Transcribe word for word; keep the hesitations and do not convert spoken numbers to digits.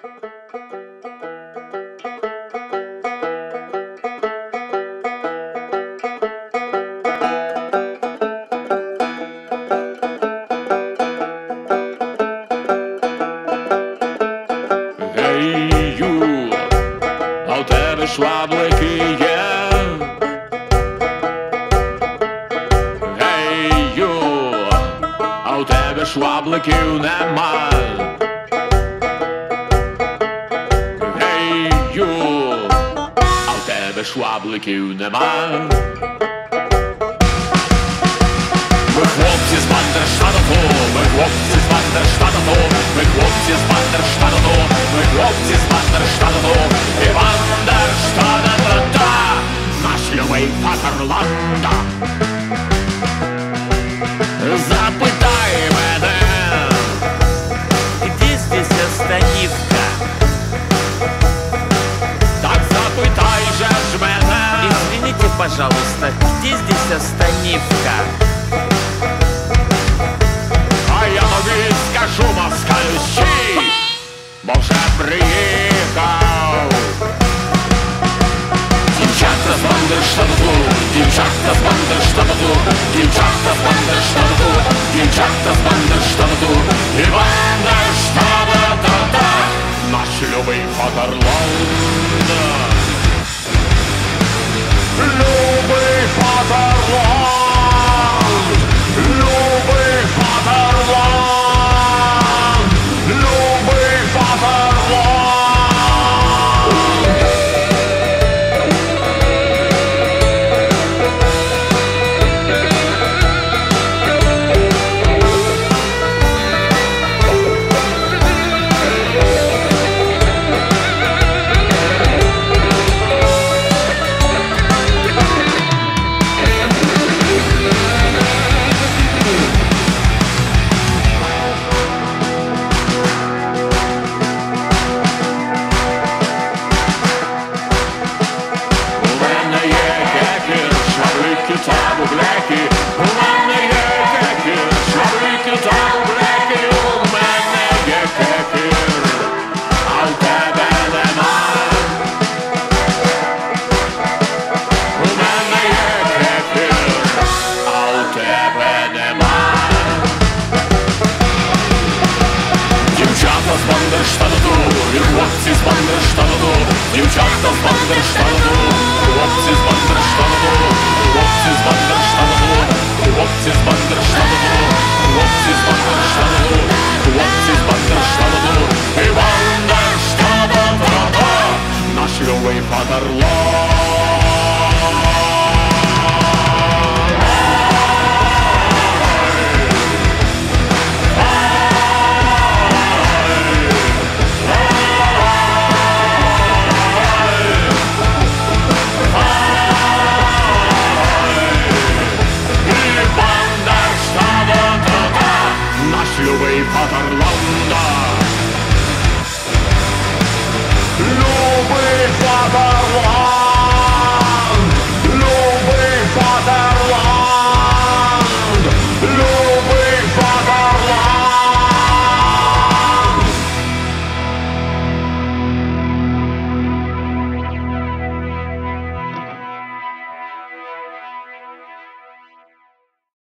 Шваблики є. Гей, ю, а у тебе швабликів нема. Гей, ю, а у тебе швабликів нема. Ми хлопці з Бандерштату, ми хлопці з Бандерштату, ми хлопці з Бандерштату, ми хлопці з Бандерштату, і Бандерштату, наш любий Фатерланда. Запитай мене, где здесь Останівка? так запитай же ж мене. Извините, пожалуйста, где здесь Останівка? А я тобі скажу, москалю, щій, бо вже приїхав. Дівчата з Бандерштату, дівчата з Бандерштату, дівчата з Бандерштату, дівчата з Бандерштату, і Бандерштату, наш любий Фатерланд. Любий Фатерланд, любий Фатерланд, любий Фатерланд. Хлопці з Бандерштату, дівчата з Бандерштату, хлопці з Бандерштату, хлопці з Бандерштату, хлопці з Бандерштату, хлопці з Бандерштату, хлопці з Бандерштату, і Бандерштату, наш любий Фатерланд. Любий Фатерланда, любий Фатерланда.